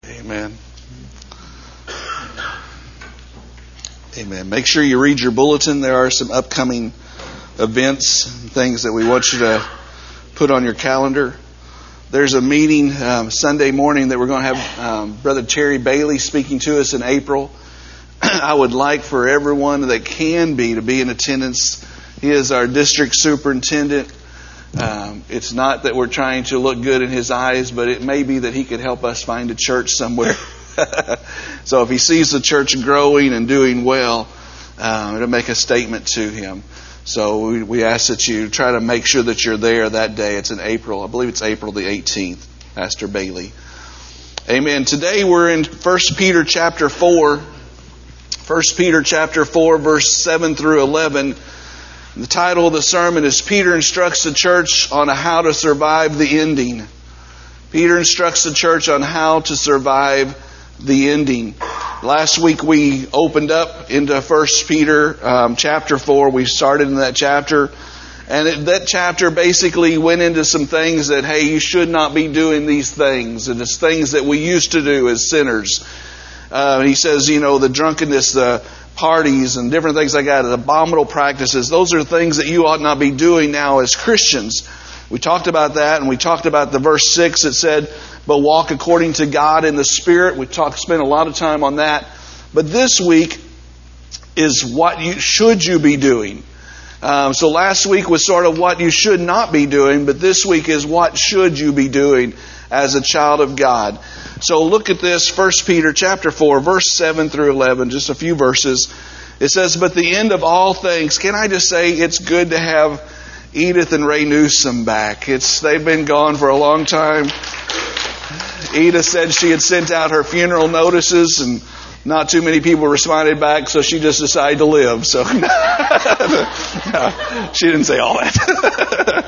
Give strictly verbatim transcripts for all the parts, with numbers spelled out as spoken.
Amen. Amen. Make sure you read your bulletin. There are some upcoming events and things that we want you to put on your calendar. There's a meeting um, Sunday morning that we're going to have um, Brother Terry Bailey speaking to us in April. I would like for everyone that can be to be in attendance. He is our district superintendent. Um, it's not that we're trying to look good in his eyes, but it may be that he could help us find a church somewhere. So if he sees the church growing and doing well, uh, it'll make a statement to him. So we, we ask that you try to make sure that you're there that day. It's in April. I believe it's April the eighteenth, Pastor Bailey. Amen. Today we're in First Peter chapter four. First Peter chapter four, verse seven through eleven. The title of the sermon is Peter Instructs the Church on How to Survive the Ending. Peter instructs the church on how to survive the ending. Last week we opened up into First Peter um, chapter four. We started in that chapter. And it, that chapter basically went into some things that, hey, you should not be doing these things. And it's things that we used to do as sinners. Uh, he says, you know, the drunkenness, the parties and different things like that, the abominable practices, those are things that you ought not be doing now as Christians. We talked about that, and we talked about the verse six that said, but walk according to God in the Spirit. We talked, spent a lot of time on that. But this week is what you should you be doing. Um, so last week was sort of what you should not be doing, but this week is what should you be doing as a child of God. So look at this, First Peter chapter four, verse seven through eleven, just a few verses. It says, but the end of all things. Can I just say it's good to have Edith and Ray Newsom back. It's they've been gone for a long time. Edith said she had sent out her funeral notices and not too many people responded back, so she just decided to live. So no, she didn't say all that.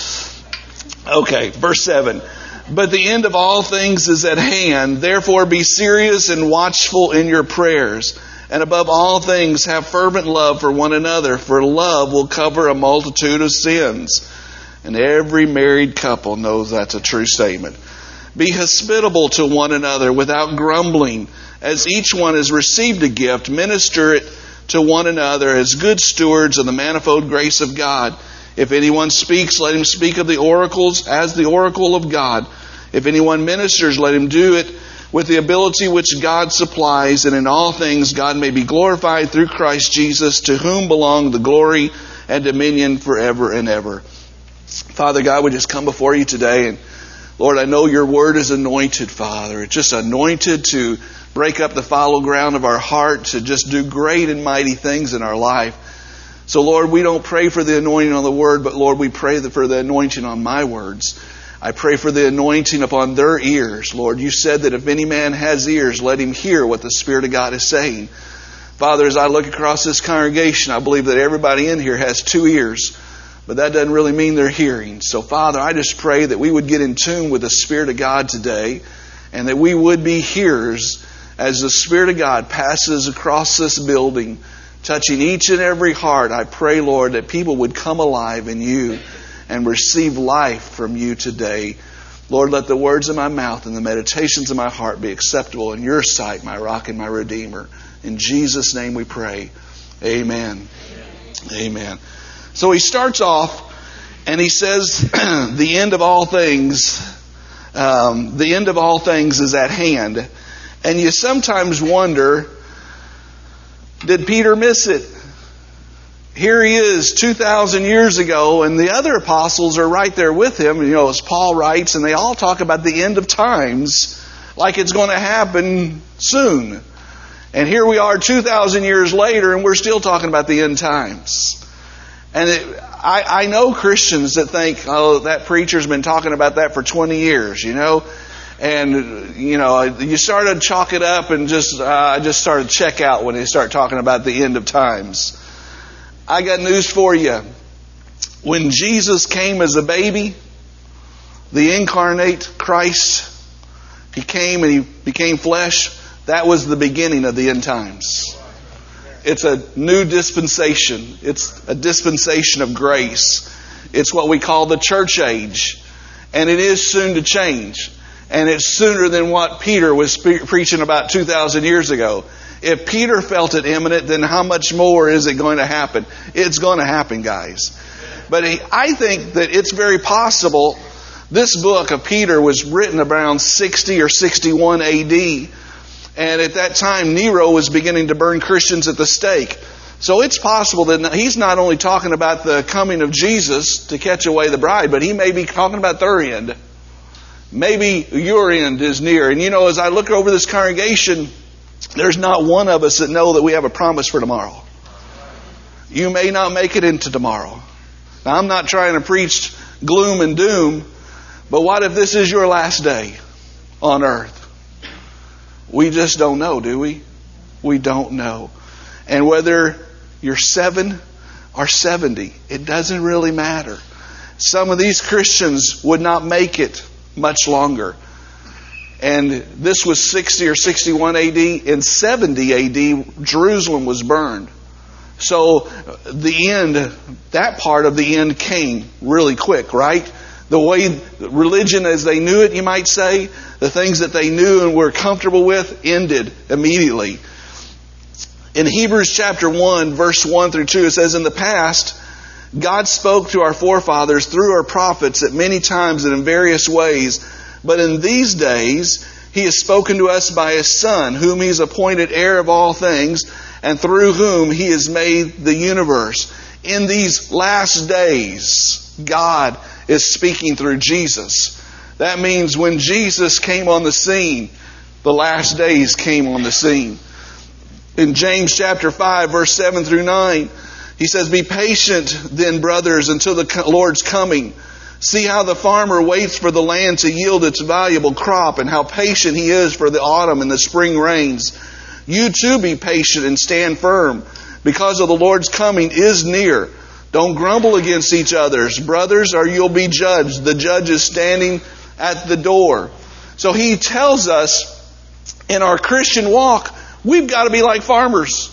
Okay, verse seven. But the end of all things is at hand. Therefore be serious and watchful in your prayers. And above all things have fervent love for one another, for love will cover a multitude of sins. And every married couple knows that's a true statement. Be hospitable to one another without grumbling. As each one has received a gift, minister it to one another as good stewards of the manifold grace of God. If anyone speaks, let him speak of the oracles as the oracle of God. If anyone ministers, let him do it with the ability which God supplies, and in all things God may be glorified through Christ Jesus, to whom belong the glory and dominion forever and ever. Father God, we just come before you today, and Lord, I know your word is anointed, Father. It's just anointed to break up the fallow ground of our heart, to just do great and mighty things in our life. So Lord, we don't pray for the anointing on the word, but Lord, we pray for the anointing on my words. I pray for the anointing upon their ears. Lord, you said that if any man has ears, let him hear what the Spirit of God is saying. Father, as I look across this congregation, I believe that everybody in here has two ears, but that doesn't really mean they're hearing. So Father, I just pray that we would get in tune with the Spirit of God today, and that we would be hearers as the Spirit of God passes across this building, touching each and every heart. I pray, Lord, that people would come alive in you and receive life from you today. Lord, let the words of my mouth and the meditations of my heart be acceptable in your sight, my rock and my redeemer. In Jesus' name we pray. Amen. Amen. So he starts off and he says, the end of all things, um, the end of all things is at hand. And you sometimes wonder, did Peter miss it? Here he is two thousand years ago, and the other apostles are right there with him, you know, as Paul writes, and they all talk about the end of times like it's going to happen soon. And here we are two thousand years later, and we're still talking about the end times. And it, I, I know Christians that think, oh, that preacher's been talking about that for twenty years, you know. And, you know, you start to chalk it up and just, uh, I just started to check out when they start talking about the end of times. I got news for you. When Jesus came as a baby, the incarnate Christ, He came and He became flesh. That was the beginning of the end times. It's a new dispensation. It's a dispensation of grace. It's what we call the church age. And it is soon to change. And it's sooner than what Peter was spe- preaching about two thousand years ago. If Peter felt it imminent, then how much more is it going to happen? It's going to happen, guys. But I think that it's very possible this book of Peter was written around sixty or sixty-one A D. And at that time, Nero was beginning to burn Christians at the stake. So it's possible that he's not only talking about the coming of Jesus to catch away the bride, but he may be talking about their end. Maybe your end is near. And you know, as I look over this congregation, there's not one of us that know that we have a promise for tomorrow. You may not make it into tomorrow. Now, I'm not trying to preach gloom and doom, but what if this is your last day on earth? We just don't know, do we? We don't know. And whether you're seven or seventy, it doesn't really matter. Some of these Christians would not make it much longer. And this was sixty or sixty-one A D. In seventy A D, Jerusalem was burned. So the end, that part of the end came really quick, right? The way religion as they knew it, you might say, the things that they knew and were comfortable with ended immediately. In Hebrews chapter one, verse one through two, it says, in the past, God spoke to our forefathers through our prophets at many times and in various ways. But in these days, He has spoken to us by His Son, whom He has appointed heir of all things, and through whom He has made the universe. In these last days, God is speaking through Jesus. That means when Jesus came on the scene, the last days came on the scene. In James chapter five, verse seven through nine, he says, be patient then, brothers, until the Lord's coming. See how the farmer waits for the land to yield its valuable crop, and how patient he is for the autumn and the spring rains. You too be patient and stand firm, because of the Lord's coming is near. Don't grumble against each other, brothers, or you'll be judged. The judge is standing at the door. So he tells us in our Christian walk, we've got to be like farmers.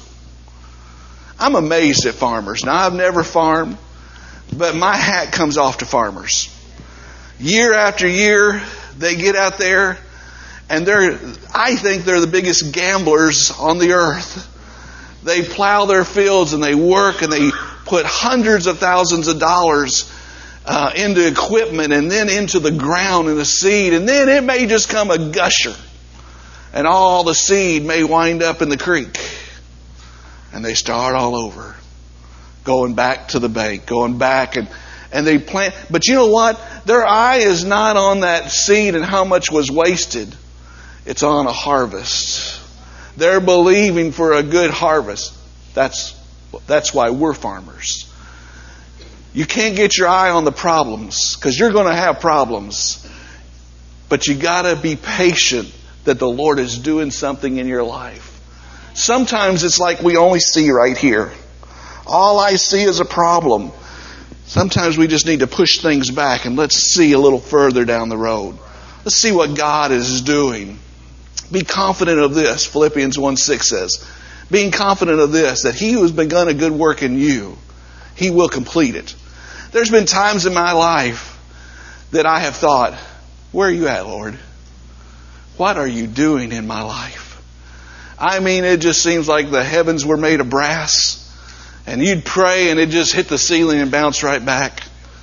I'm amazed at farmers. Now, I've never farmed, but my hat comes off to farmers. Year after year, they get out there, and they're, I think they're the biggest gamblers on the earth. They plow their fields and they work and they put hundreds of thousands of dollars uh, into equipment and then into the ground and the seed. And then it may just come a gusher. And all the seed may wind up in the creek. And they start all over. Going back to the bank. Going back and, and they plant. But you know what? Their eye is not on that seed and how much was wasted. It's on a harvest. They're believing for a good harvest. That's, that's why we're farmers. You can't get your eye on the problems, because you're going to have problems. But you got to be patient that the Lord is doing something in your life. Sometimes it's like we only see right here. All I see is a problem. Sometimes we just need to push things back and let's see a little further down the road. Let's see what God is doing. Be confident of this, Philippians one six says. Being confident of this, that He who has begun a good work in you, He will complete it. There's been times in my life that I have thought, where are you at, Lord? What are you doing in my life? I mean, it just seems like the heavens were made of brass, and you'd pray and it just hit the ceiling and bounce right back.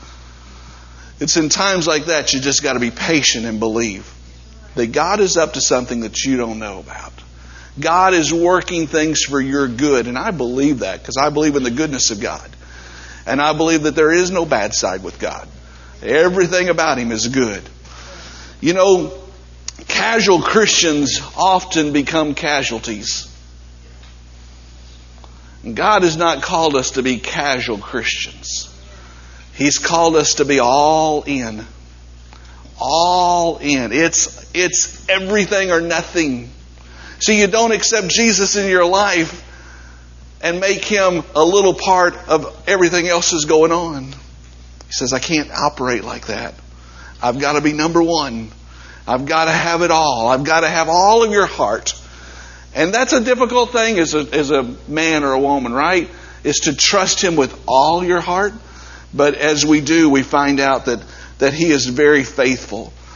It's in times like that you just got to be patient and believe that God is up to something that you don't know about. God is working things for your good. And I believe that because I believe in the goodness of God. And I believe that there is no bad side with God. Everything about Him is good. You know, casual Christians often become casualties. And God has not called us to be casual Christians. He's called us to be all in. All in. It's, it's everything or nothing. So you don't accept Jesus in your life and make Him a little part of everything else that's going on. He says, I can't operate like that. I've got to be number one. I've got to have it all. I've got to have all of your heart. And that's a difficult thing as a, as a man or a woman, right? Is to trust Him with all your heart. But as we do, we find out that, that He is very faithful.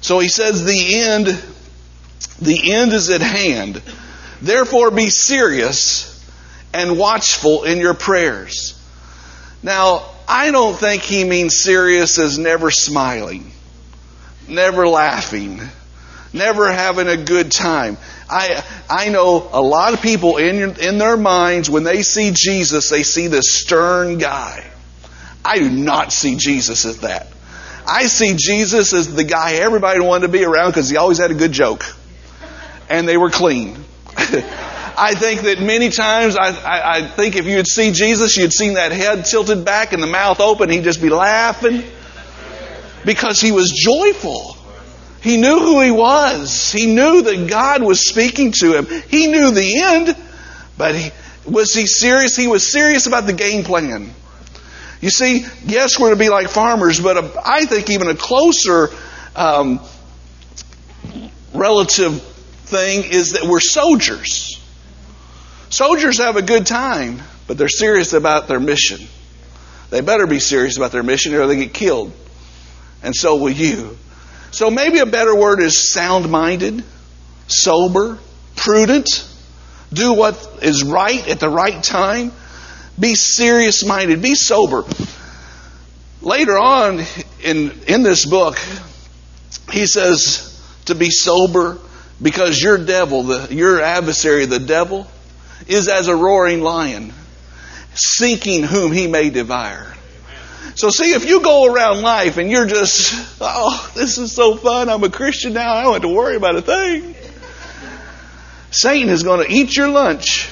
So he says the end, the end is at hand. Therefore be serious and watchful in your prayers. Now, I don't think he means serious as never smiling, never laughing, never having a good time. I I know a lot of people in in their minds, when they see Jesus, they see this stern guy. I do not see Jesus as that. I see Jesus as the guy everybody wanted to be around because he always had a good joke. And they were clean. I think that many times, I, I, I think if you'd see Jesus, you'd seen that head tilted back and the mouth open. He'd just be laughing because he was joyful. He knew who he was. He knew that God was speaking to him. He knew the end, but he, was he serious? He was serious about the game plan. You see, yes, we're going to be like farmers, but a, I think even a closer um, relative thing is that we're soldiers. Soldiers have a good time, but they're serious about their mission. They better be serious about their mission or they get killed. And so will you. So maybe a better word is sound-minded, sober, prudent, do what is right at the right time, be serious-minded, be sober. Later on in, in this book, he says to be sober because your devil, the, your adversary, the devil, is as a roaring lion, seeking whom he may devour. So see, if you go around life and you're just, oh, this is so fun, I'm a Christian now, I don't have to worry about a thing. Satan is going to eat your lunch.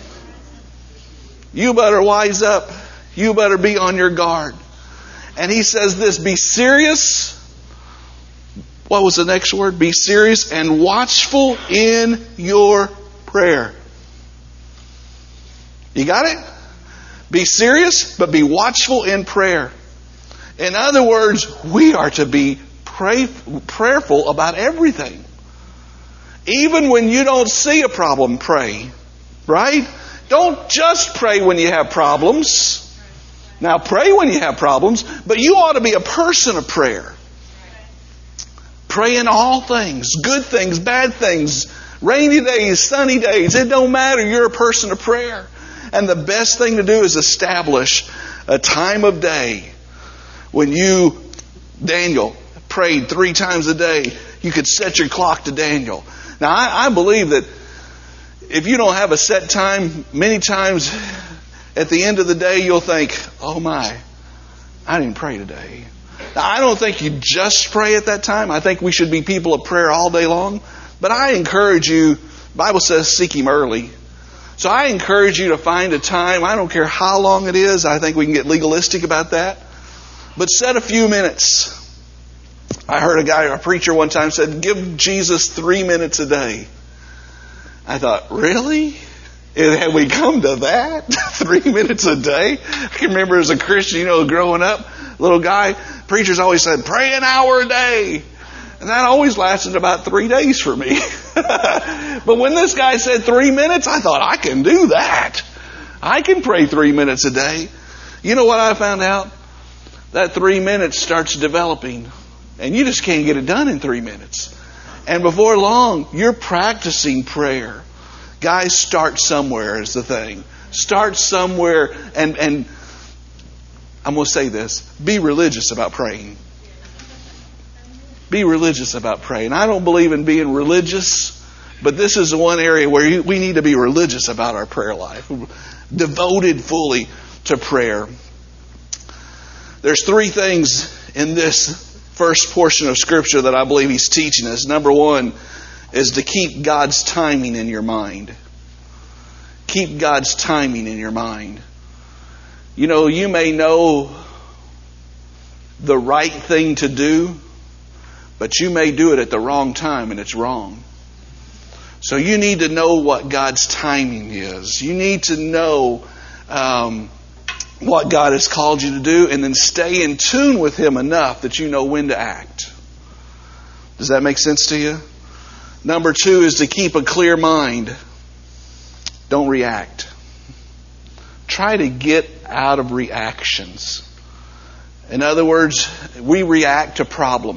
You better wise up. You better be on your guard. And he says this, be serious. What was the next word? Be serious and watchful in your prayer. You got it? Be serious, but be watchful in prayer. In other words, we are to be pray, prayerful about everything. Even when you don't see a problem, pray. Right? Don't just pray when you have problems. Now, pray when you have problems, but you ought to be a person of prayer. Pray in all things, good things, bad things, rainy days, sunny days. It don't matter. You're a person of prayer. And the best thing to do is establish a time of day when you, Daniel, prayed three times a day. You could set your clock to Daniel. Now, I, I believe that if you don't have a set time, many times at the end of the day, you'll think, oh my, I didn't pray today. Now, I don't think you just pray at that time. I think we should be people of prayer all day long. But I encourage you, the Bible says seek Him early. So I encourage you to find a time. I don't care how long it is. I think we can get legalistic about that. But set a few minutes. I heard a guy, a preacher one time said, give Jesus three minutes a day. I thought, really? Have we come to that? Three minutes a day? I can remember as a Christian, you know, growing up, little guy, preachers always said, pray an hour a day. And that always lasted about three days for me. But when this guy said three minutes, I thought, I can do that. I can pray three minutes a day. You know what I found out? That three minutes starts developing. And you just can't get it done in three minutes. And before long, you're practicing prayer. Guys, start somewhere is the thing. Start somewhere. And, and I'm going to say this. Be religious about praying. Be religious about praying. I don't believe in being religious, but this is the one area where we need to be religious about our prayer life. Devoted fully to prayer. There's three things in this first portion of Scripture that I believe he's teaching us. Number one is to keep God's timing in your mind. Keep God's timing in your mind. You know, you may know the right thing to do, but you may do it at the wrong time and it's wrong. So you need to know what God's timing is. You need to know um, what God has called you to do, and then stay in tune with Him enough that you know when to act. Does that make sense to you? Number two is to keep a clear mind. Don't react. Try to get out of reactions. In other words, we react to problems.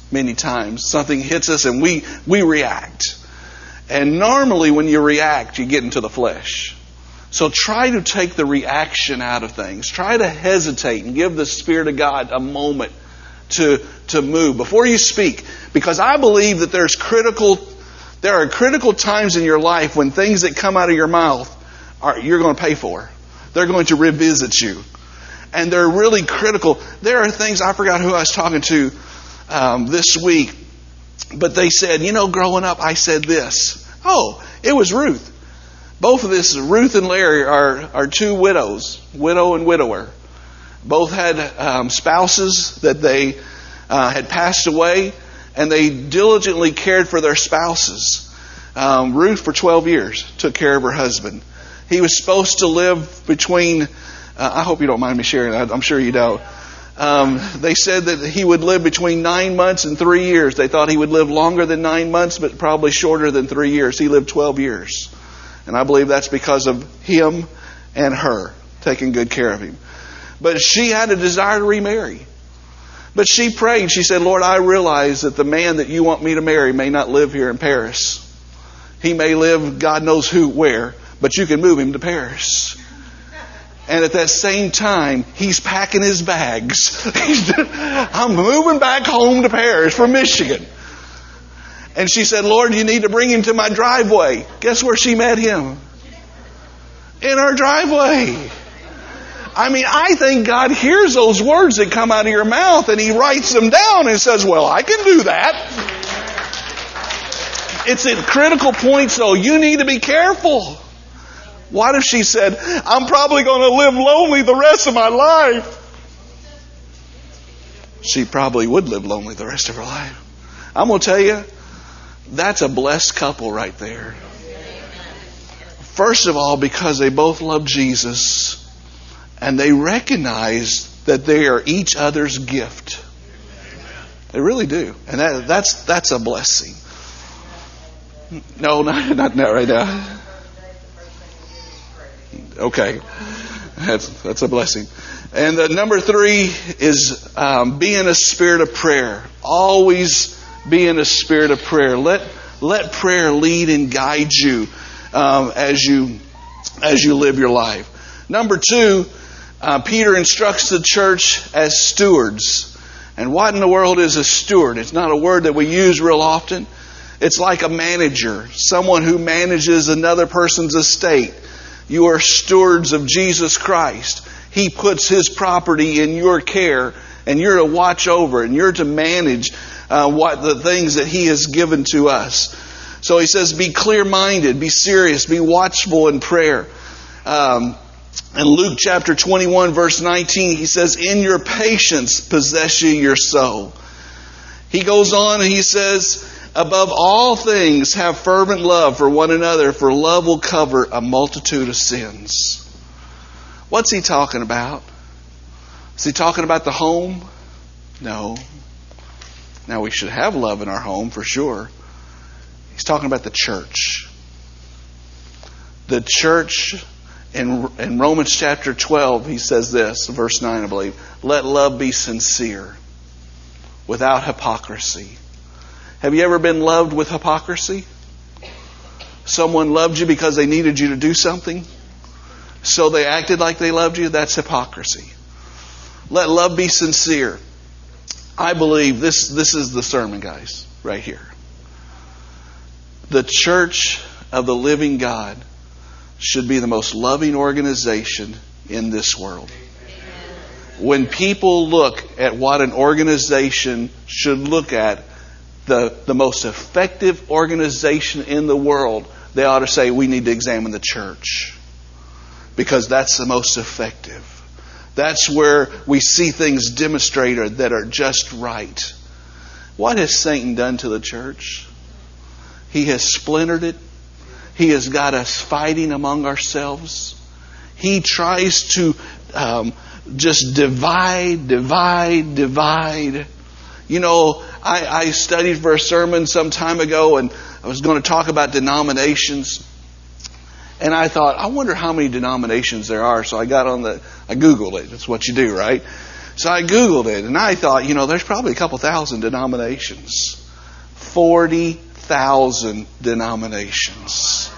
many times. Something hits us and we, we react. And normally when you react, you get into the flesh. So try to take the reaction out of things. Try to hesitate and give the Spirit of God a moment to, to move before you speak. Because I believe that there's critical, there are critical times in your life when things that come out of your mouth are, you're going to pay for. They're going to revisit you. And they're really critical. There are things, I forgot who I was talking to um, this week. But they said, you know, growing up, I said this. Oh, it was Ruth. Both of this, Ruth and Larry, are, are two widows, widow and widower. Both had um, spouses that they uh, had passed away, and they diligently cared for their spouses. Um, Ruth, for twelve years, took care of her husband. He was supposed to live between, uh, I hope you don't mind me sharing that, I'm sure you don't. Um, they said that he would live between nine months and three years. They thought he would live longer than nine months, but probably shorter than three years. He lived twelve years. And I believe that's because of him and her taking good care of him. But she had a desire to remarry. But she prayed. She said, Lord, I realize that the man that you want me to marry may not live here in Paris. He may live God knows who, where, but you can move him to Paris. And at that same time, he's packing his bags. I'm moving back home to Paris from Michigan. And she said, Lord, you need to bring him to my driveway. Guess where she met him? In our driveway. I mean, I think God hears those words that come out of your mouth and He writes them down and says, well, I can do that. It's at critical points, though. You need to be careful. What if she said, I'm probably going to live lonely the rest of my life? She probably would live lonely the rest of her life. I'm going to tell you, that's a blessed couple right there. First of all, because they both love Jesus and they recognize that they are each other's gift. They really do. And that, that's that's a blessing. No, not, not, not right now. Okay. That's, that's a blessing. And the number three is um, be in a spirit of prayer. Always be in a spirit of prayer. Let let prayer lead and guide you um, as you as you live your life. Number two, uh, Peter instructs the church as stewards. And what in the world is a steward? It's not a word that we use real often. It's like a manager, someone who manages another person's estate. You are stewards of Jesus Christ. He puts His property in your care, and you're to watch over, and you're to manage Uh, what the things that He has given to us. So He says, be clear-minded, be serious, be watchful in prayer. Um, in Luke chapter twenty-one, verse nineteen, He says, in your patience possess ye your soul. He goes on and He says, above all things have fervent love for one another, for love will cover a multitude of sins. What's He talking about? Is He talking about the home? No. Now, we should have love in our home for sure. He's talking about the church. The church, in, in Romans chapter twelve, he says this, verse nine, I believe. Let love be sincere, without hypocrisy. Have you ever been loved with hypocrisy? Someone loved you because they needed you to do something, so they acted like they loved you? That's hypocrisy. Let love be sincere. I believe this, this is the sermon, guys, right here. The church of the living God should be the most loving organization in this world. When people look at what an organization should look at, the, the most effective organization in the world, they ought to say, we need to examine the church. Because that's the most effective. That's where we see things demonstrated that are just right. What has Satan done to the church? He has splintered it. He has got us fighting among ourselves. He tries to um, just divide, divide, divide. You know, I, I studied for a sermon some time ago, and I was going to talk about denominations. And I thought, I wonder how many denominations there are. So I got on the, I Googled it. That's what you do, right? So I Googled it, and I thought, you know, there's probably a couple thousand denominations. forty thousand denominations.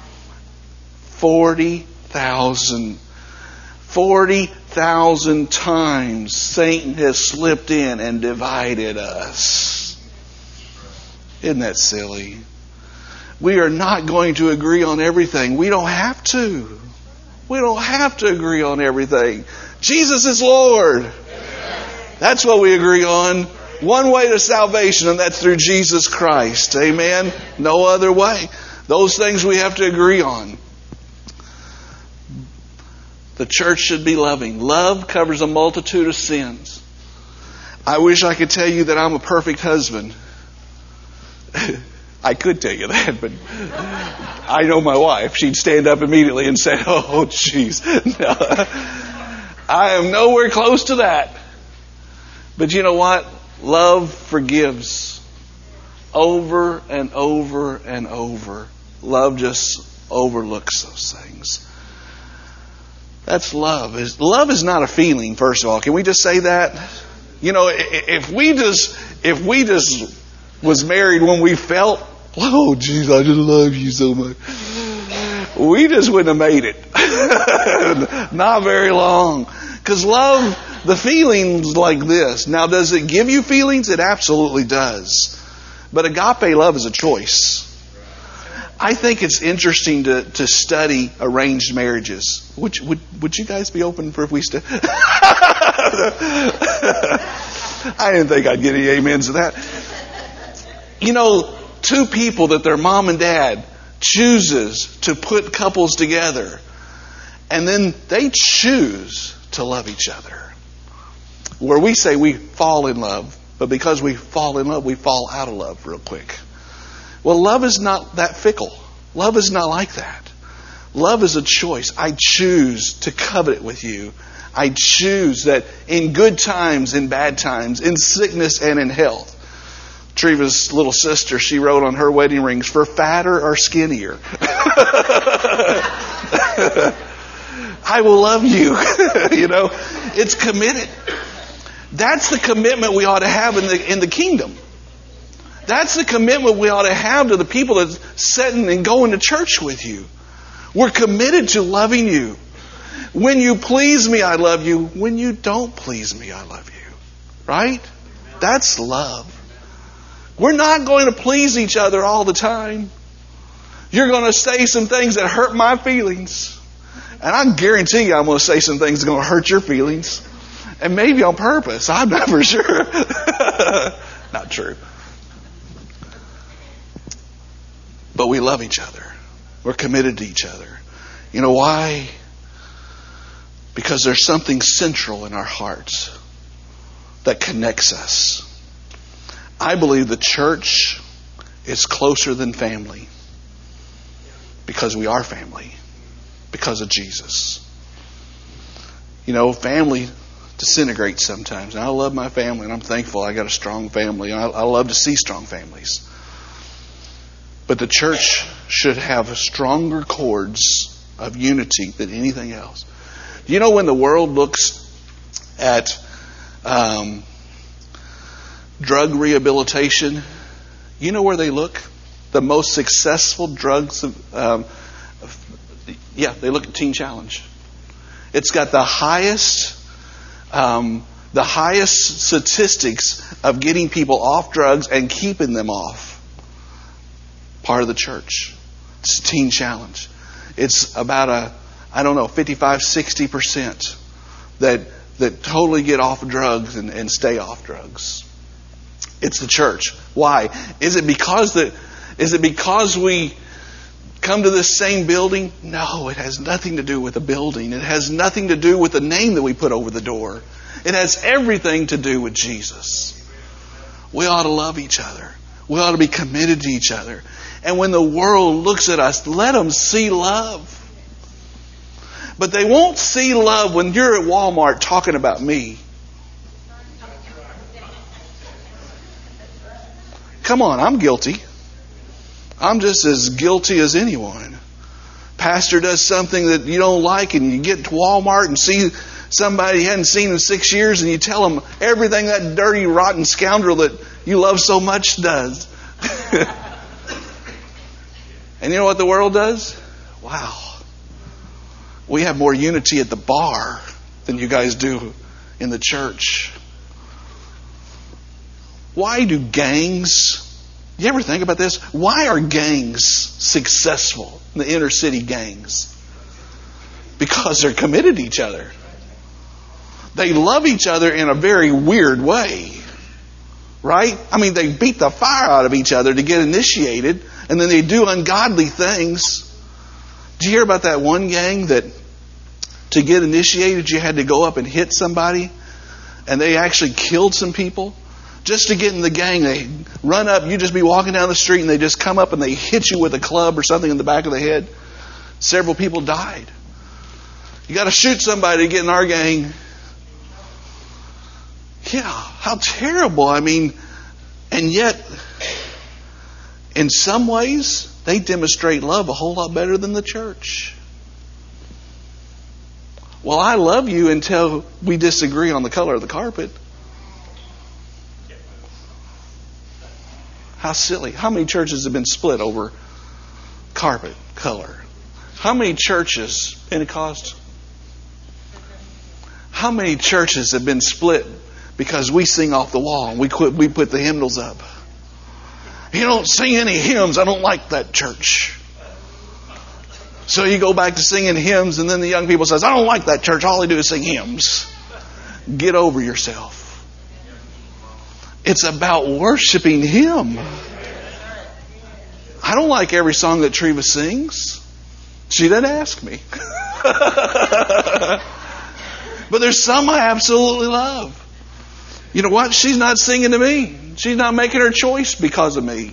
forty thousand. forty thousand times Satan has slipped in and divided us. Isn't that silly? We are not going to agree on everything. We don't have to. We don't have to agree on everything. Jesus is Lord. That's what we agree on. One way to salvation, and that's through Jesus Christ. Amen? No other way. Those things we have to agree on. The church should be loving. Love covers a multitude of sins. I wish I could tell you that I'm a perfect husband. I could tell you that, but I know my wife. She'd stand up immediately and say, oh, jeez. No. I am nowhere close to that. But you know what? Love forgives over and over and over. Love just overlooks those things. That's love. Love is not a feeling, first of all. Can we just say that? You know, if we just if we just was married when we felt, oh, geez, I just love you so much, we just wouldn't have made it. Not very long. Because love, the feelings like this. Now, does it give you feelings? It absolutely does. But agape love is a choice. I think it's interesting to, to study arranged marriages. Would, would, would you guys be open for if we study? I didn't think I'd get any amens to that. You know, two people that their mom and dad chooses to put couples together, and then they choose to love each other. Where we say we fall in love, but because we fall in love, we fall out of love real quick. Well, love is not that fickle. Love is not like that. Love is a choice. I choose to covet with you. I choose that in good times, in bad times, in sickness and in health. Treva's little sister, she wrote on her wedding rings, for fatter or skinnier. I will love you. You know, it's committed. That's the commitment we ought to have in the in the kingdom. That's the commitment we ought to have to the people that's sitting and going to church with you. We're committed to loving you. When you please me, I love you. When you don't please me, I love you. Right? That's love. We're not going to please each other all the time. You're going to say some things that hurt my feelings. And I guarantee you I'm going to say some things that are going to hurt your feelings. And maybe on purpose. I'm not for sure. Not true. But we love each other. We're committed to each other. You know why? Because there's something central in our hearts that connects us. I believe the church is closer than family. Because we are family. Because of Jesus. You know, family disintegrates sometimes. And I love my family, and I'm thankful I got a strong family. I, I love to see strong families. But the church should have stronger cords of unity than anything else. You know, when the world looks at um, drug rehabilitation, you know where they look? The most successful drugs, um, yeah, they look at Teen Challenge. It's got the highest, um, the highest statistics of getting people off drugs and keeping them off. Part of the church. It's Teen Challenge. It's about a, I don't know, fifty-five, sixty percent that that totally get off of drugs and, and stay off drugs. It's the church. Why? Is it because that? Is it because we come to this same building? No, it has nothing to do with the building. It has nothing to do with the name that we put over the door. It has everything to do with Jesus. We ought to love each other. We ought to be committed to each other. And when the world looks at us, let them see love. But they won't see love when you're at Walmart talking about me. Come on, I'm guilty. I'm just as guilty as anyone. Pastor does something that you don't like, and you get to Walmart and see somebody you hadn't seen in six years and you tell them everything that dirty, rotten scoundrel that you love so much does. And you know what the world does? Wow. We have more unity at the bar than you guys do in the church. Why do gangs, you ever think about this? Why are gangs successful, the inner city gangs? Because they're committed to each other. They love each other in a very weird way. Right? I mean, they beat the fire out of each other to get initiated, and then they do ungodly things. Did you hear about that one gang that to get initiated you had to go up and hit somebody, and they actually killed some people? Just to get in the gang, they run up, you just be walking down the street and they just come up and they hit you with a club or something in the back of the head. Several people died. You got to shoot somebody to get in our gang. Yeah, how terrible. I mean, and yet, in some ways, they demonstrate love a whole lot better than the church. Well, I love you until we disagree on the color of the carpet. How silly. How many churches have been split over carpet color? How many churches, Pentecost? How many churches have been split because we sing off the wall and we quit, we put the hymnals up? You don't sing any hymns. I don't like that church. So you go back to singing hymns, and then the young people says, I don't like that church. All they do is sing hymns. Get over yourself. It's about worshiping Him. I don't like every song that Treva sings. She didn't ask me. But there's some I absolutely love. You know what? She's not singing to me. She's not making her choice because of me.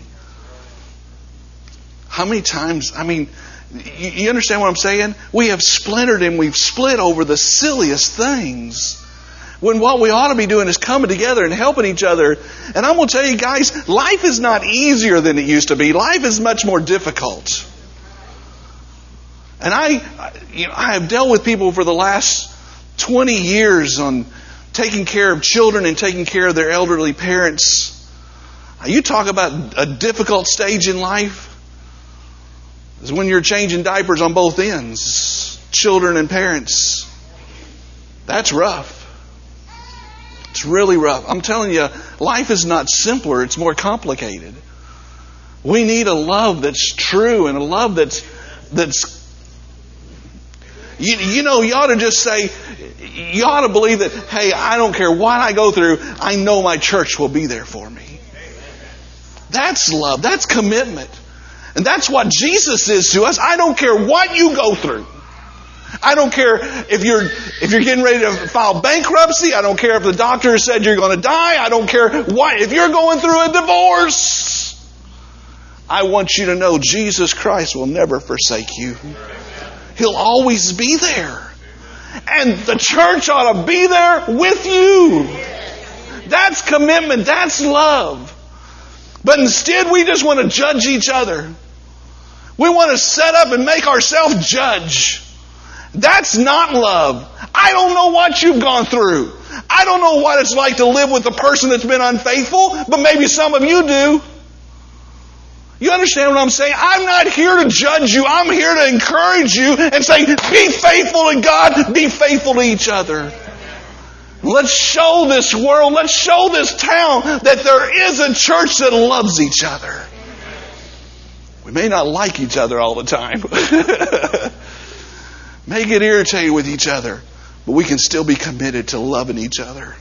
How many times, I mean, you, you understand what I'm saying? We have splintered and we've split over the silliest things. When what we ought to be doing is coming together and helping each other. And I'm going to tell you guys, life is not easier than it used to be. Life is much more difficult. And I, you know, I have dealt with people for the last twenty years on taking care of children and taking care of their elderly parents. You talk about a difficult stage in life. Is when you're changing diapers on both ends. Children and parents. That's rough. It's really rough. I'm telling you, life is not simpler. It's more complicated. We need a love that's true and a love that's that's. You, you know, you ought to just say, you ought to believe that, hey, I don't care what I go through, I know my church will be there for me. That's love. That's commitment. And that's what Jesus is to us. I don't care what you go through. I don't care if you're if you're getting ready to file bankruptcy. I don't care if the doctor said you're going to die. I don't care what. If you're going through a divorce, I want you to know Jesus Christ will never forsake you. He'll always be there. And the church ought to be there with you. That's commitment. That's love. But instead, we just want to judge each other. We want to set up and make ourselves judge. That's not love. I don't know what you've gone through. I don't know what it's like to live with a person that's been unfaithful, but maybe some of you do. You understand what I'm saying? I'm not here to judge you. I'm here to encourage you and say, be faithful to God, be faithful to each other. Let's show this world, let's show this town that there is a church that loves each other. We may not like each other all the time. May get irritated with each other, but we can still be committed to loving each other.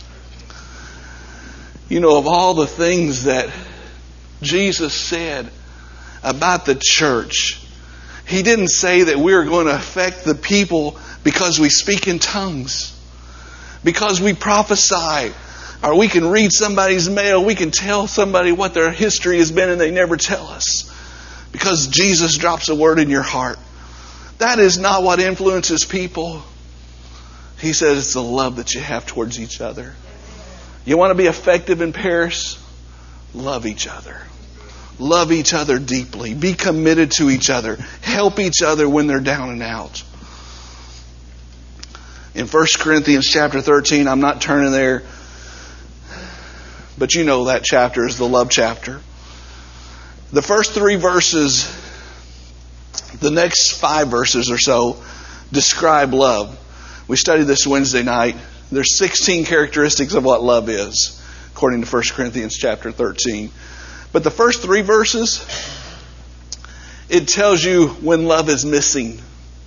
You know, of all the things that Jesus said about the church, He didn't say that we are going to affect the people because we speak in tongues, because we prophesy, or we can read somebody's mail, we can tell somebody what their history has been and they never tell us, because Jesus drops a word in your heart. That is not what influences people. He says it's the love that you have towards each other. You want to be effective in Paris? Love each other. Love each other deeply. Be committed to each other. Help each other when they're down and out. In First Corinthians chapter thirteen, I'm not turning there, but you know that chapter is the love chapter. The first three verses, the next five verses or so, describe love. We studied this Wednesday night. There's sixteen characteristics of what love is, according to First Corinthians chapter thirteen. But the first three verses, it tells you when love is missing.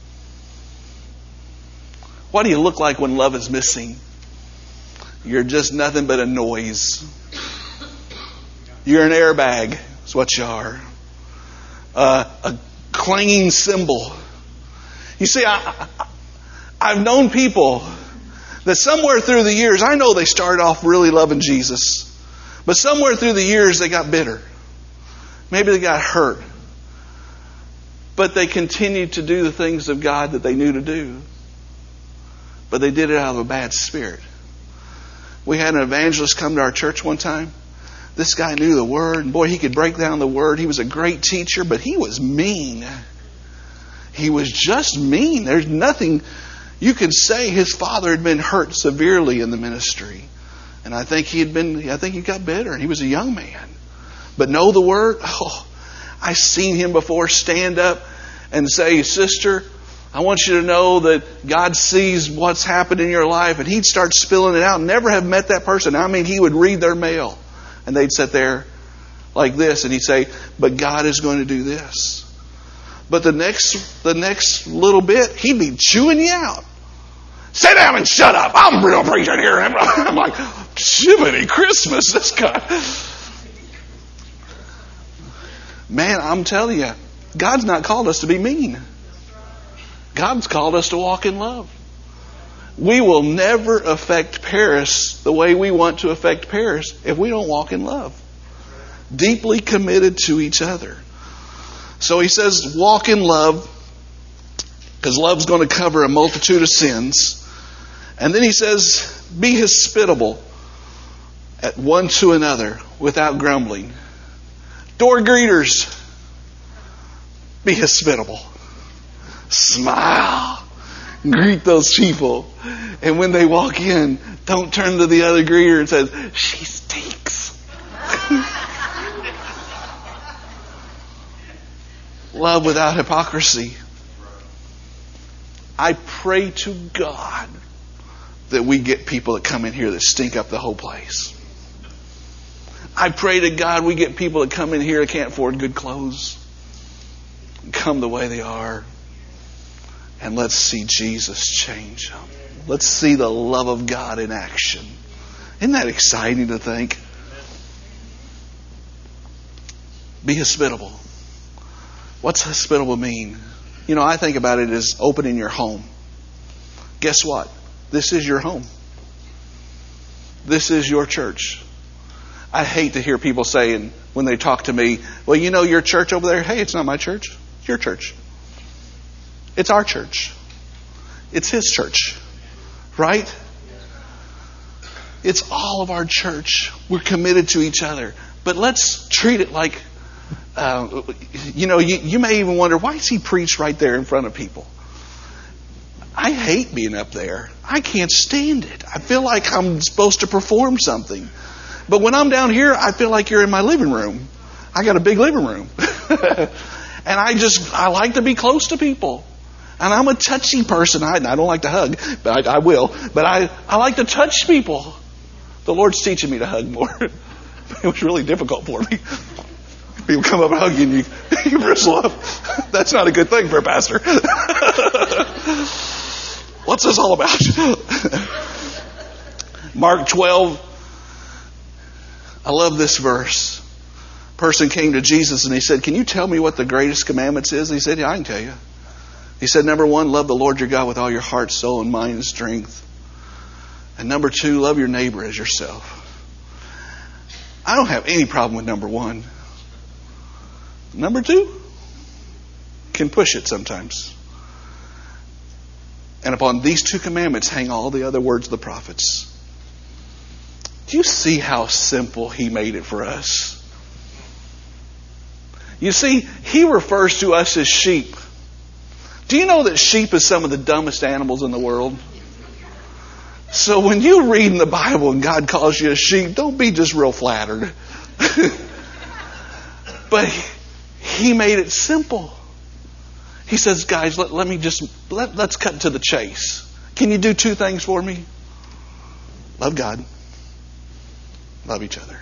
What do you look like when love is missing? You're just nothing but a noise. You're an airbag. That's what you are. Uh, a clanging cymbal. You see, I, I, I've known people that somewhere through the years, I know they started off really loving Jesus, but somewhere through the years they got bitter. Maybe they got hurt. But they continued to do the things of God that they knew to do. But they did it out of a bad spirit. We had an evangelist come to our church one time. This guy knew the Word. And boy, he could break down the Word. He was a great teacher, but he was mean. He was just mean. There's nothing you could say. His father had been hurt severely in the ministry. And I think he had been, I think he got bitter. And he was a young man. But know the Word? Oh, I've seen him before stand up and say, sister, I want you to know that God sees what's happened in your life. And he'd start spilling it out. Never have met that person. I mean, he would read their mail. And they'd sit there like this. And he'd say, but God is going to do this. But the next the next little bit, he'd be chewing you out. Sit down and shut up. I'm real preaching here. I'm like, Jiminy Christmas, this guy. Man, I'm telling you, God's not called us to be mean. God's called us to walk in love. We will never affect Paris the way we want to affect Paris if we don't walk in love. Deeply committed to each other. So he says, walk in love, because love's going to cover a multitude of sins. And then he says, be hospitable at one to another without grumbling. Door greeters, be hospitable. Smile. Greet those people. And when they walk in, don't turn to the other greeter and say, she stinks. Love without hypocrisy. I pray to God that we get people that come in here that stink up the whole place. I pray to God we get people that come in here that can't afford good clothes. Come the way they are. And let's see Jesus change them. Let's see the love of God in action. Isn't that exciting to think? Be hospitable. What's hospitable mean? You know, I think about it as opening your home. Guess what? This is your home. This is your church. I hate to hear people saying when they talk to me, well, you know your church over there? Hey, it's not my church. It's your church. It's our church. It's His church. Right? It's all of our church. We're committed to each other. But let's treat it like, uh, you know, you, you may even wonder, why does he preach right there in front of people? I hate being up there. I can't stand it. I feel like I'm supposed to perform something. But when I'm down here, I feel like you're in my living room. I got a big living room. And I just, I like to be close to people. And I'm a touchy person. I, I don't like to hug, but I, I will. But I, I like to touch people. The Lord's teaching me to hug more. It was really difficult for me. People come up and hug you and you, you bristle up. That's not a good thing for a pastor. What's this all about? Mark twelve. I love this verse. A person came to Jesus and he said, can you tell me what the greatest commandments is? And he said, yeah, I can tell you. He said, number one, love the Lord your God with all your heart, soul, and mind and strength. And number two, love your neighbor as yourself. I don't have any problem with number one. Number two can push it sometimes. And upon these two commandments hang all the other words of the prophets. Do you see how simple He made it for us? You see, He refers to us as sheep. Do you know that sheep is some of the dumbest animals in the world? So when you read in the Bible and God calls you a sheep, don't be just real flattered. But he made it simple. He says, guys, let, let me just, let, let's cut to the chase. Can you do two things for me? Love God. Love each other.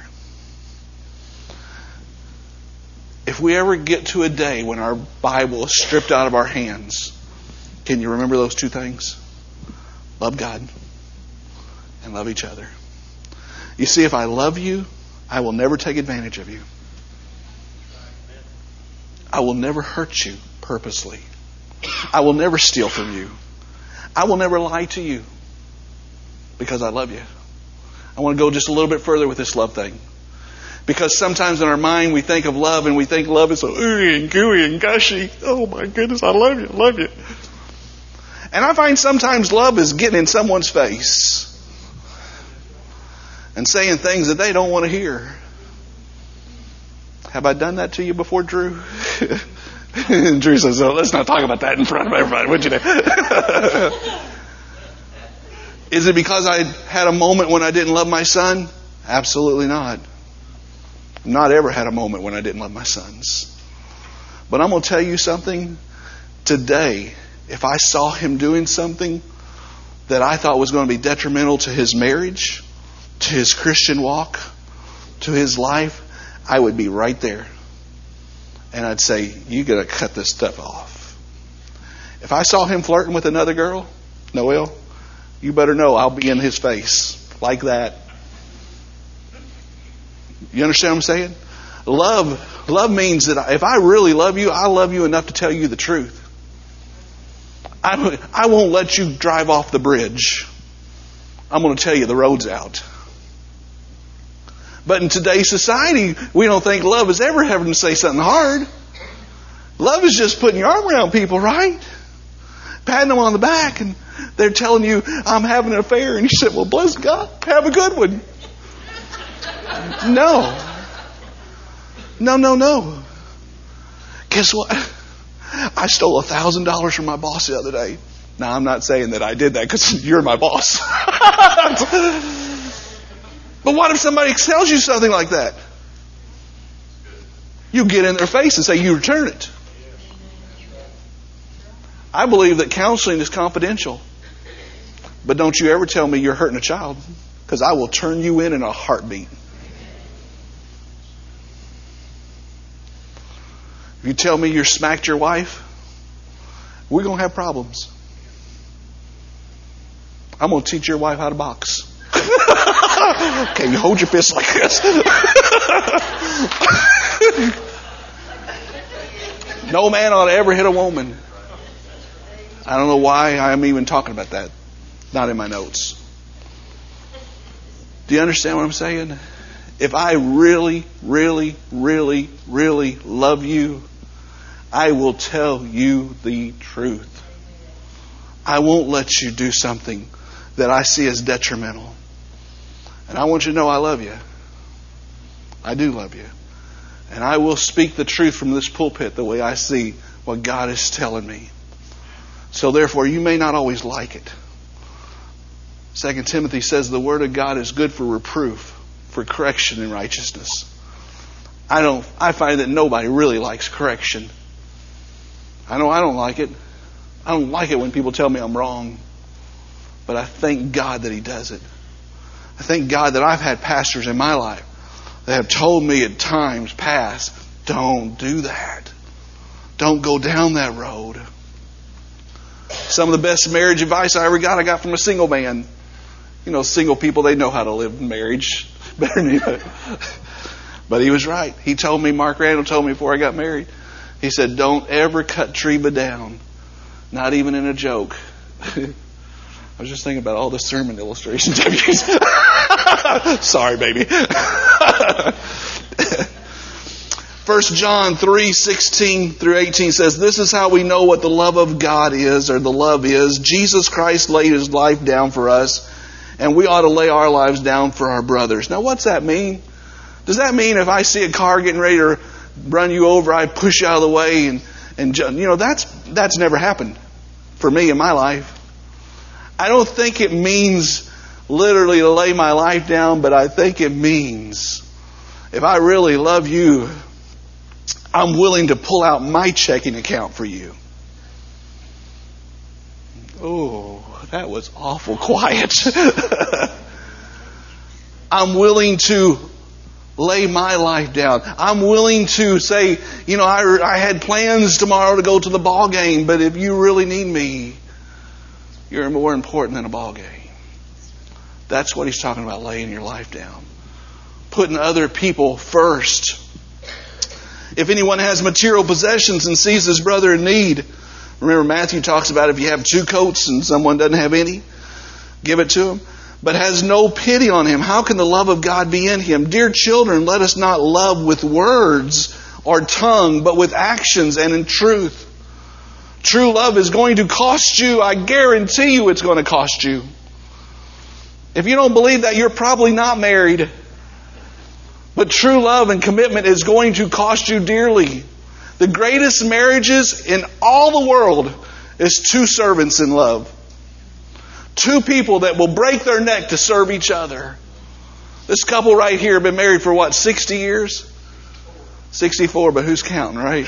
If we ever get to a day when our Bible is stripped out of our hands, can you remember those two things? Love God and love each other. You see, if I love you, I will never take advantage of you. I will never hurt you purposely. I will never steal from you. I will never lie to you because I love you. I want to go just a little bit further with this love thing. Because sometimes in our mind we think of love and we think love is so ooey and gooey and gushy. Oh my goodness, I love you, I love you. And I find sometimes love is getting in someone's face and saying things that they don't want to hear. Have I done that to you before, Drew? Drew says, oh, let's not talk about that in front of everybody, would you? Is it because I had a moment when I didn't love my son? Absolutely not. Not ever had a moment when I didn't love my sons. But I'm going to tell you something. Today, if I saw him doing something that I thought was going to be detrimental to his marriage, to his Christian walk, to his life, I would be right there. And I'd say, you got to cut this stuff off. If I saw him flirting with another girl, Noel, you better know I'll be in his face like that. You understand what I'm saying? Love, love means that if I really love you, I love you enough to tell you the truth. I, I won't let you drive off the bridge. I'm going to tell you the road's out. But in today's society, we don't think love is ever having to say something hard. Love is just putting your arm around people, right? Patting them on the back, and they're telling you, I'm having an affair. And you said, well, bless God, have a good one. No. No, no, no. Guess what? I stole a thousand dollars from my boss the other day. Now, I'm not saying that I did that because you're my boss. But what if somebody tells you something like that? You get in their face and say, you return it. I believe that counseling is confidential. But don't you ever tell me you're hurting a child, because I will turn you in in a heartbeat. If you tell me you smacked your wife, we're going to have problems. I'm going to teach your wife how to box. Okay, you hold your fist like this. No man ought to ever hit a woman. I don't know why I'm even talking about that. Not in my notes. Do you understand what I'm saying? If I really, really, really, really love you, I will tell you the truth. I won't let you do something that I see as detrimental. And I want you to know I love you. I do love you. And I will speak the truth from this pulpit the way I see what God is telling me. So therefore, you may not always like it. Second Timothy says the Word of God is good for reproof, for correction in righteousness. I don't. I find that nobody really likes correction. I know I don't like it. I don't like it when people tell me I'm wrong. But I thank God that He does it. I thank God that I've had pastors in my life that have told me at times past, don't do that. Don't go down that road. Some of the best marriage advice I ever got, I got from a single man. You know, single people, they know how to live in marriage better than you. But he was right. He told me, Mark Randall told me before I got married, he said, don't ever cut Treva down. Not even in a joke. I was just thinking about all the sermon illustrations I've used. Sorry, baby. First John three sixteen through eighteen says, this is how we know what the love of God is, or the love is. Jesus Christ laid His life down for us, and we ought to lay our lives down for our brothers. Now, what's that mean? Does that mean if I see a car getting ready to run you over, I push out of the way and, and you know, that's that's never happened for me in my life. I don't think it means literally to lay my life down, but I think it means if I really love you, I'm willing to pull out my checking account for you. Oh, that was awful quiet. I'm willing to lay my life down. I'm willing to say, you know, I, I had plans tomorrow to go to the ball game, but if you really need me, you're more important than a ball game. That's what he's talking about, laying your life down. Putting other people first. If anyone has material possessions and sees his brother in need, remember Matthew talks about if you have two coats and someone doesn't have any, give it to him. But has no pity on him, how can the love of God be in him? Dear children, let us not love with words or tongue, but with actions and in truth. True love is going to cost you. I guarantee you it's going to cost you. If you don't believe that, you're probably not married. But true love and commitment is going to cost you dearly. The greatest marriages in all the world is two servants in love. Two people that will break their neck to serve each other. This couple right here have been married for what, sixty years? sixty-four, but who's counting, right?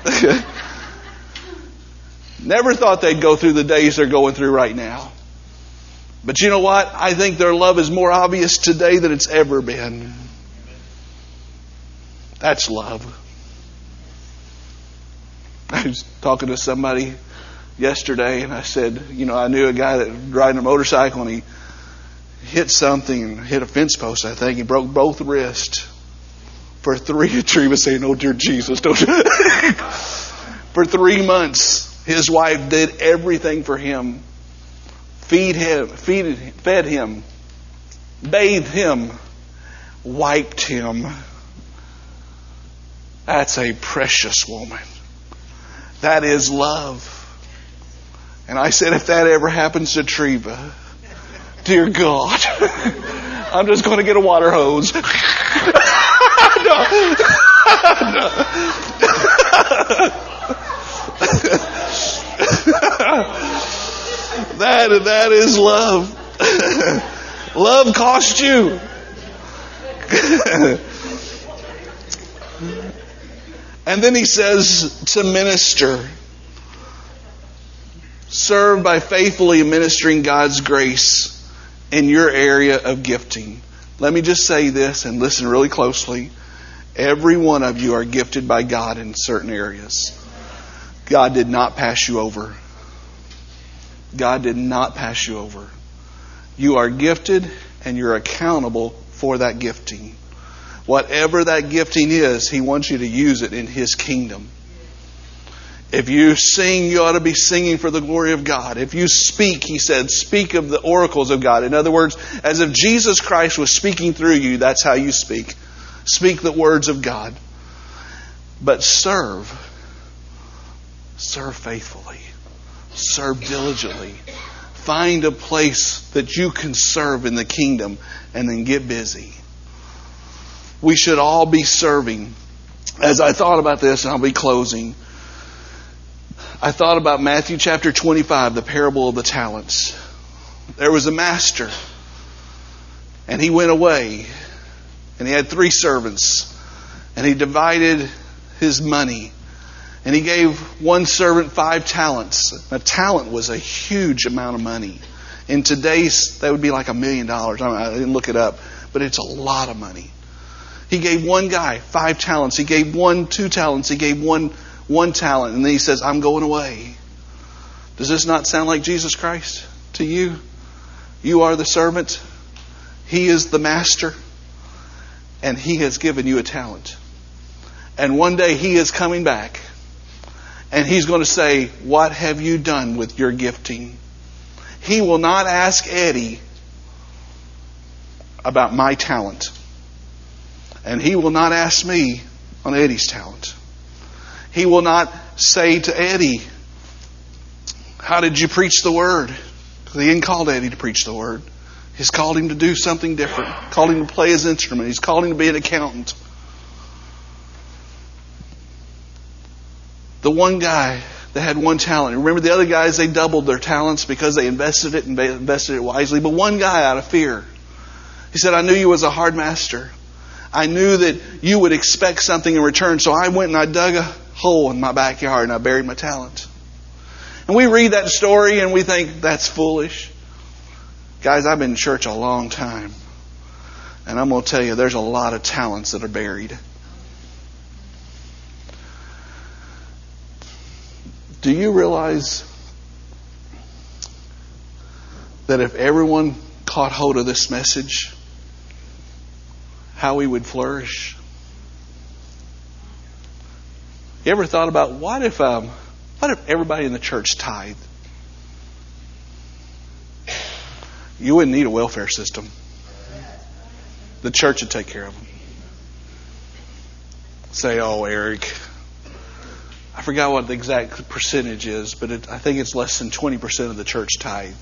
Never thought they'd go through the days they're going through right now. But you know what? I think their love is more obvious today than it's ever been. That's love. I was talking to somebody yesterday and I said, you know, I knew a guy that was riding a motorcycle and he hit something, hit a fence post, I think. He broke both wrists. For three, Tree was saying, oh dear Jesus, don't you? For three months, his wife did everything for him. Feed him, feed, fed him, bathed him, wiped him. That's a precious woman. That is love. And I said, if that ever happens to Treva, dear God, I'm just going to get a water hose. no. no. that, that is love. Love costs you. And then he says to minister. Serve by faithfully administering God's grace in your area of gifting. Let me just say this and listen really closely. Every one of you are gifted by God in certain areas. God did not pass you over. God did not pass you over. You are gifted and you're accountable for that gifting. Whatever that gifting is, He wants you to use it in His kingdom. If you sing, you ought to be singing for the glory of God. If you speak, He said, speak of the oracles of God. In other words, as if Jesus Christ was speaking through you, that's how you speak. Speak the words of God. But serve. Serve faithfully. Serve diligently. Find a place that you can serve in the kingdom and then get busy. We should all be serving. As I thought about this, and I'll be closing, I thought about Matthew chapter twenty-five, the parable of the talents. There was a master, and he went away, and he had three servants, and he divided his money, and he gave one servant five talents. A talent was a huge amount of money. In today's, that would be like a million dollars. I didn't look it up, but it's a lot of money. He gave one guy five talents. He gave one two talents. He gave one one talent. And then he says, I'm going away. Does this not sound like Jesus Christ to you? You are the servant. He is the master. And He has given you a talent. And one day He is coming back. And He's going to say, what have you done with your gifting? He will not ask Eddie about my talent. And He will not ask me on Eddie's talent. He will not say to Eddie, how did you preach the word? Because He didn't call Eddie to preach the word. He's called him to do something different. Called him to play his instrument. He's called him to be an accountant. The one guy that had one talent. Remember the other guys, they doubled their talents because they invested it and they invested it wisely. But one guy, out of fear, he said, I knew you was a hard master. I knew that you would expect something in return. So I went and I dug a hole in my backyard and I buried my talent. And we read that story and we think, that's foolish. Guys, I've been in church a long time. And I'm going to tell you, there's a lot of talents that are buried. Do you realize that if everyone caught hold of this message, how we would flourish? You ever thought about what if um, what if everybody in the church tithed? You wouldn't need a welfare system. The church would take care of them. Say, oh, Eric, I forgot what the exact percentage is, but it, I think it's less than twenty percent of the church tithe.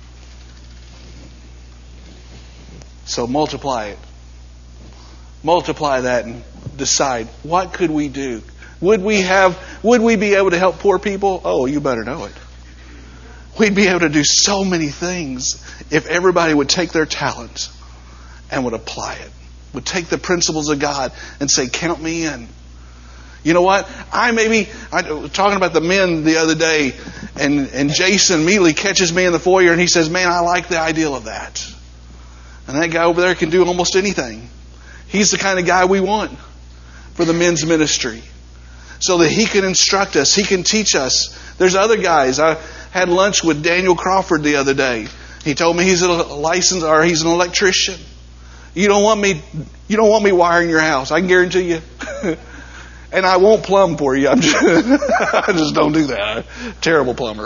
So multiply it. Multiply that and decide, what could we do? Would we have, would we be able to help poor people? Oh, you better know it. We'd be able to do so many things if everybody would take their talent and would apply it. Would take the principles of God and say, count me in. You know what? I maybe, I was talking about the men the other day, and, and Jason immediately catches me in the foyer and he says, man, I like the ideal of that. And that guy over there can do almost anything. He's the kind of guy we want for the men's ministry. So that he can instruct us. He can teach us. There's other guys. I had lunch with Daniel Crawford the other day. He told me he's a licensed, or he's an electrician. You don't want me, you don't want me wiring your house. I can guarantee you. And I won't plumb for you. I'm just, I just don't do that. I'm a terrible plumber.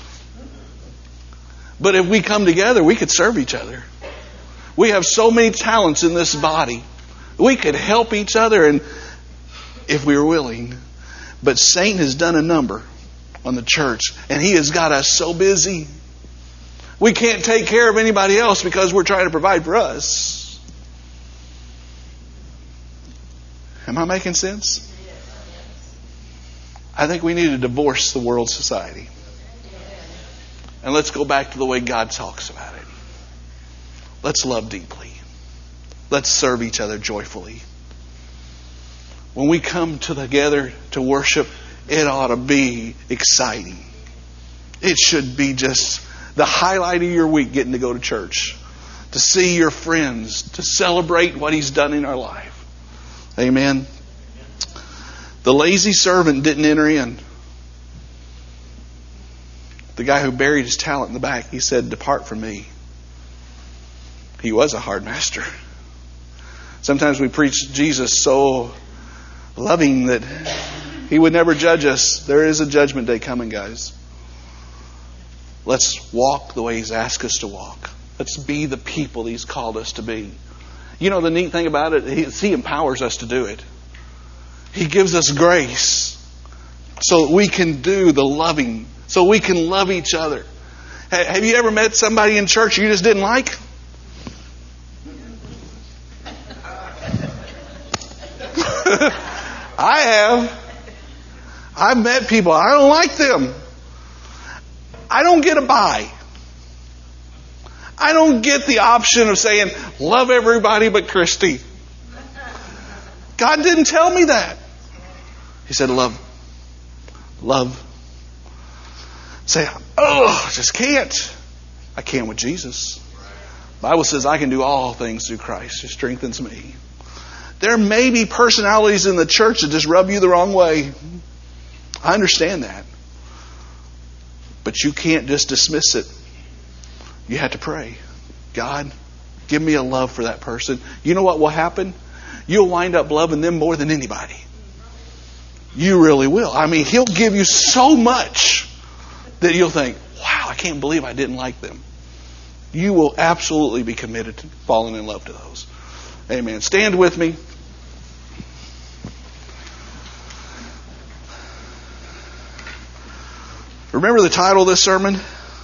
But if we come together, we could serve each other. We have so many talents in this body. We could help each other, and if we were willing. But Satan has done a number on the church, and he has got us so busy. We can't take care of anybody else because we're trying to provide for us. Am I making sense? I think we need to divorce the world society. And let's go back to the way God talks about it. Let's love deeply. Let's serve each other joyfully. When we come together to worship, it ought to be exciting. It should be just the highlight of your week, getting to go to church, to see your friends, to celebrate what He's done in our life. Amen. The lazy servant didn't enter in. The guy who buried his talent in the back, he said, depart from me. He was a hard master. Sometimes we preach Jesus so loving that He would never judge us. There is a judgment day coming, guys. Let's walk the way He's asked us to walk. Let's be the people He's called us to be. You know, the neat thing about it is He empowers us to do it. He gives us grace so that we can do the loving, so we can love each other. Have you ever met somebody in church you just didn't like? I have. I've met people. I don't like them. I don't get a buy. I don't get the option of saying, love everybody but Christy. God didn't tell me that. He said, love. Love. Say, oh, I just can't. I can't with Jesus. The Bible says I can do all things through Christ who strengthens me. There may be personalities in the church that just rub you the wrong way. I understand that. But you can't just dismiss it. You have to pray. God, give me a love for that person. You know what will happen? You'll wind up loving them more than anybody. You really will. I mean, He'll give you so much that you'll think, wow, I can't believe I didn't like them. You will absolutely be committed to falling in love to those. Amen. Stand with me. Remember the title of this sermon?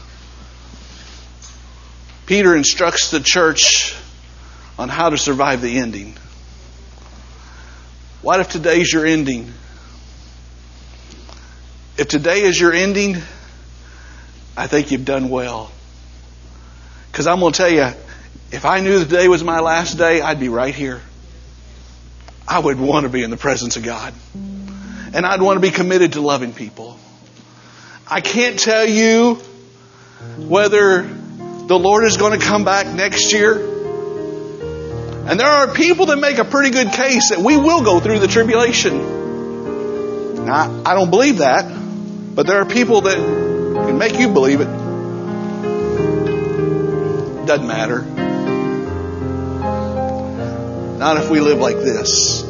Peter instructs the church on how to survive the ending. What if today's your ending? if today is your ending, I think you've done well. Because I'm going to tell you, if I knew the day was my last day, I'd be right here. I would want to be in the presence of God. And I'd want to be committed to loving people. I can't tell you whether the Lord is going to come back next year. And there are people that make a pretty good case that we will go through the tribulation. Now, I don't believe that. But there are people that can make you believe it. Doesn't matter. Not if we live like this.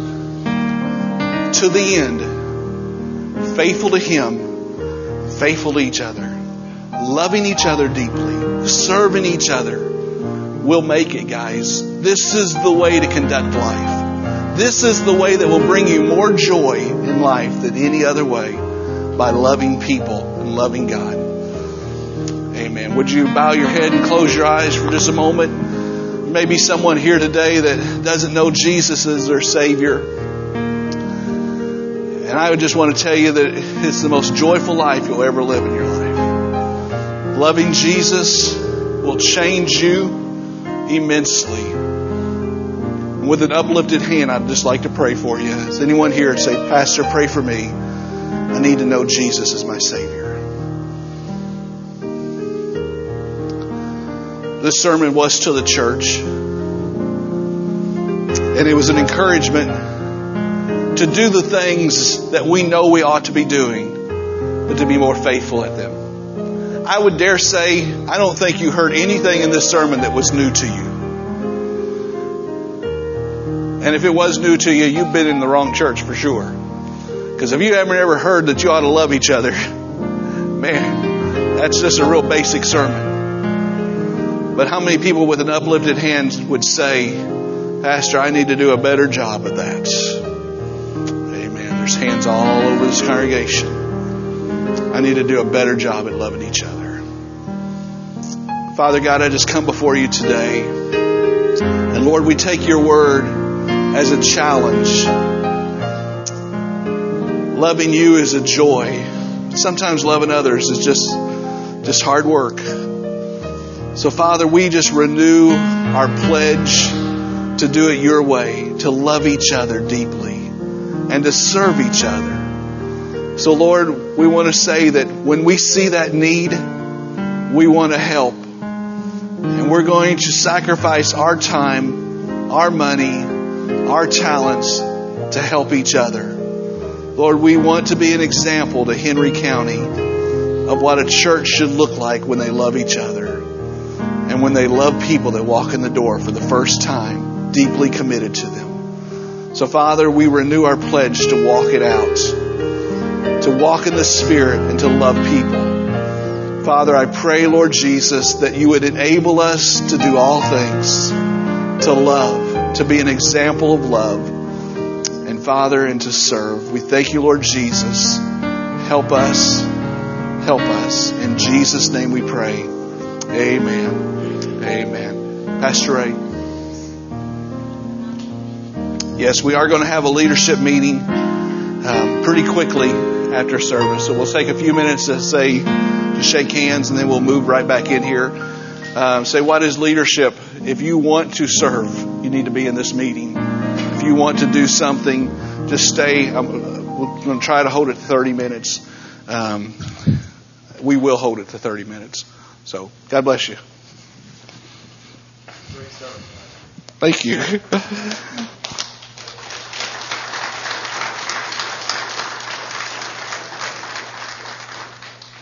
To the end. Faithful to Him. Faithful to each other. Loving each other deeply. Serving each other. We'll make it, guys. This is the way to conduct life. This is the way that will bring you more joy in life than any other way. By loving people and loving God. Amen. Would you bow your head and close your eyes for just a moment? Maybe someone here today that doesn't know Jesus as their Savior. And I would just want to tell you that it's the most joyful life you'll ever live in your life. Loving Jesus will change you immensely. With an uplifted hand, I'd just like to pray for you. Is anyone here say, Pastor, pray for me. I need to know Jesus as my Savior. This sermon was to the church. And it was an encouragement to do the things that we know we ought to be doing, but to be more faithful at them. I would dare say, I don't think you heard anything in this sermon that was new to you. And if it was new to you, you've been in the wrong church for sure. Because if you haven't ever heard that you ought to love each other, man, that's just a real basic sermon. But how many people with an uplifted hand would say, Pastor, I need to do a better job of that? Amen. There's hands all over this congregation. I need to do a better job at loving each other. Father God, I just come before you today. And Lord, we take your word as a challenge. Loving you is a joy. Sometimes loving others is just, just hard work. So Father, we just renew our pledge to do it your way, to love each other deeply and to serve each other. So Lord, we want to say that when we see that need, we want to help. And we're going to sacrifice our time, our money, our talents to help each other. Lord, we want to be an example to Henry County of what a church should look like when they love each other. And when they love people that walk in the door for the first time, deeply committed to them. So Father, we renew our pledge to walk it out. To walk in the Spirit and to love people. Father, I pray, Lord Jesus, that you would enable us to do all things. To love. To be an example of love. And Father, and to serve. We thank you, Lord Jesus. Help us. Help us. In Jesus' name we pray. Amen. Amen. Pastor Ray. Yes, we are going to have a leadership meeting um, pretty quickly after service. So we'll take a few minutes to say, to shake hands, and then we'll move right back in here. Um, say, what is leadership? If you want to serve, you need to be in this meeting. If you want to do something, just stay. I'm, we're going to try to hold it to thirty minutes. Um, we will hold it to thirty minutes. So, God bless you. Thank you.